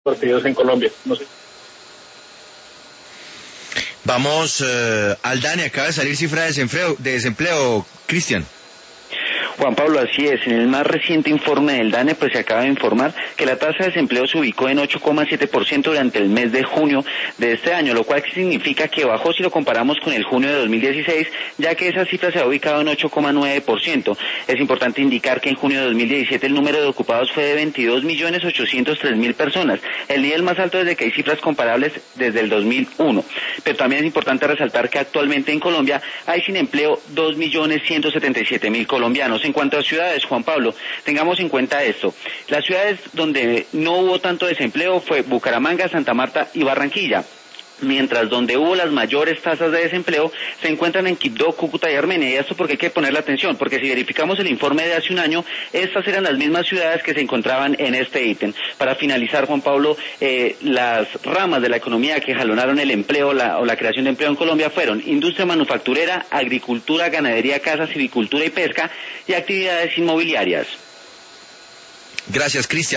partidos en Colombia. No sé. Vamos al DANE, acaba de salir cifra de desempleo, Cristian. Juan Pablo, así es. En el más reciente informe del DANE, pues se acaba de informar que la tasa de desempleo se ubicó en 8,7% durante el mes de junio de este año, lo cual significa que bajó si lo comparamos con el junio de 2016, ya que esa cifra se ha ubicado en 8,9%. Es importante indicar que en junio de 2017 el número de ocupados fue de 22.803.000 personas, el nivel más alto desde que hay cifras comparables desde el 2001. Pero también es importante resaltar que actualmente en Colombia hay sin empleo 2.177.000 colombianos. En cuanto a ciudades, Juan Pablo, tengamos en cuenta esto. Las ciudades donde no hubo tanto desempleo fue Bucaramanga, Santa Marta y Barranquilla. Mientras donde hubo las mayores tasas de desempleo se encuentran en Quibdó, Cúcuta y Armenia. Y esto porque hay que ponerle atención, porque si verificamos el informe de hace un año, estas eran las mismas ciudades que se encontraban en este ítem. Para finalizar, Juan Pablo, las ramas de la economía que jalonaron el empleo o la creación de empleo en Colombia fueron industria manufacturera, agricultura, ganadería, caza, silvicultura y pesca y actividades inmobiliarias. Gracias, Cristian.